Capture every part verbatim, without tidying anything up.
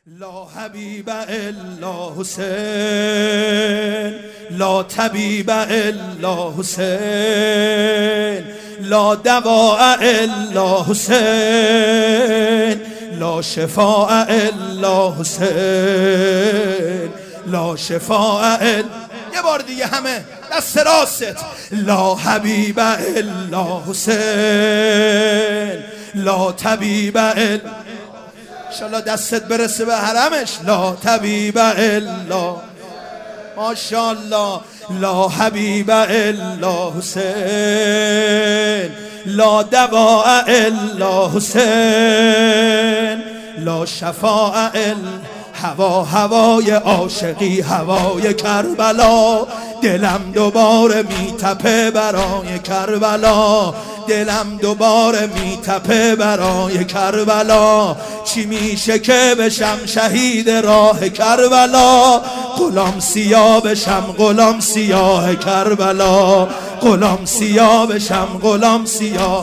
لا حبیب الا حسین، لا طبیب الا حسین، لا دواء الا حسین، لا شفاء الا حسین، لا شفاء الا. یه بار دیگه همه دست راست. لا حبیب الا حسین، لا طبیب الا. انشالله دستت برسه به حرمش. لا طبیب الا، ماشاءالله. لا حبیب الا حسین، لا دواء الا حسین، لا شفاء الا. هوا هوای عاشقی، هوای کربلا، دلم دوباره میتپه برای کربلا، دلم دوباره میتپه برای کربلا. چی میشه که بشم شهید راه کربلا؟ غلام سیاه بشم، غلام سیاه کربلا، غلام سیاه بشم، غلام سیاه.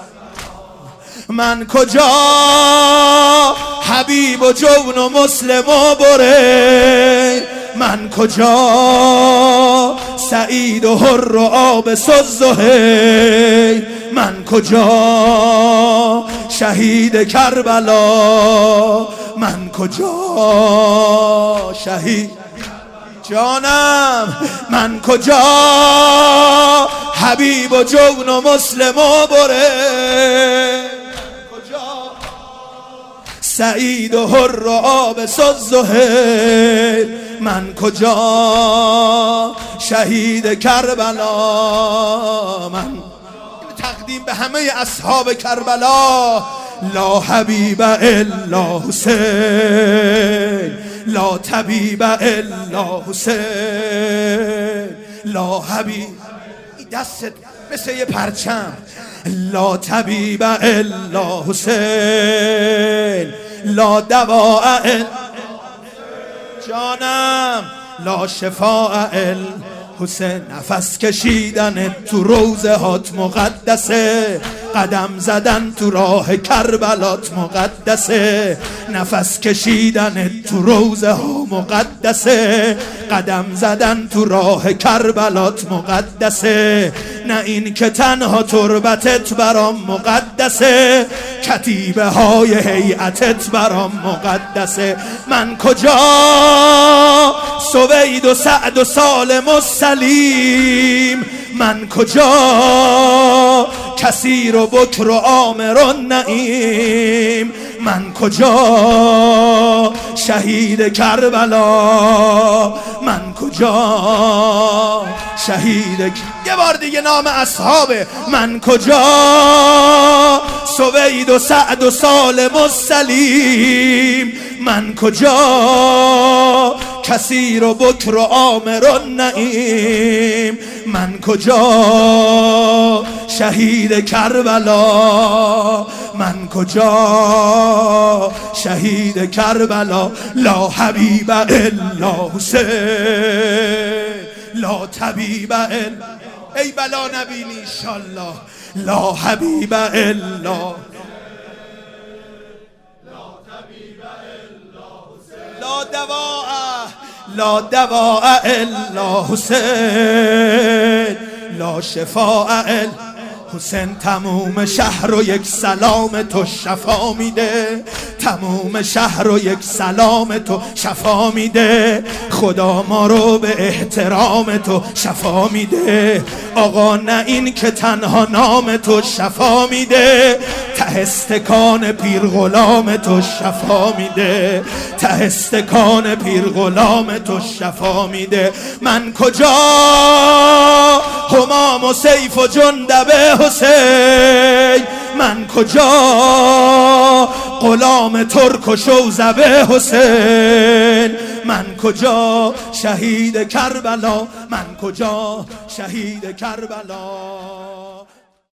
من کجا حبیب و جون و مسلم و بره، من کجا سعید و حر و آبس و زهیر، من کجا شهید کربلا، من کجا شهید جانم، من کجا حبیب و جون و مسلم و بره، سعید و حر و آبس و زهیر، من کجا شهید کربلا. من تقدیم به همه اصحاب کربلا. لا حبیب الا حسین، لا طبیب الا حسین، لا حبیب. دستت مثل یه پرچم. لا طبیب الا حسین، لا دواء الا جانم، لا شفاء الا حسین. نفس کشیدن تو روزه هات مقدسه، قدم زدن تو راه کربلات مقدسه، نفس کشیدن تو روزه ها مقدسه، قدم زدن تو راه کربلات مقدسه. نه این که تنها تربتت برام مقدسه، کتیبه های هیئتت برام مقدسه. من کجا سوید و سعد و سالم و سلیم، من کجا کثیر و بکر و عامر و نعیم، من کجا شهید کربلا، من کجا شهید. یه بار دیگه نام اصحابه. من کجا سوید و سعد و سالم و سلیم، من کجا کثیر و بکر و عامر و نعیم، من کجا شهید کربلا، من کجا شهید کربلا. لا حبیب الا حسین، لا طبیب الا. ای بلا نبینی انشالله. لا حبیب الا، لا دواء، لا دواء الا حسین، لا شفاء الا حسین. تموم شهر رو یک سلام تو شفا میده، تموم شهر رو یک سلام تو شفا میده. خدا ما رو به احترام تو شفا میده. آقا نه این که تنها نام تو شفا میده، ته استکان پیر غلام تو شفا میده، ته استکان پیر غلام تو شفا میده. من کجا همام و سیف و جندب حسین، من کجا غلام ترک و شوذب حسین، من کجا شهید کربلا، من کجا شهید کربلا.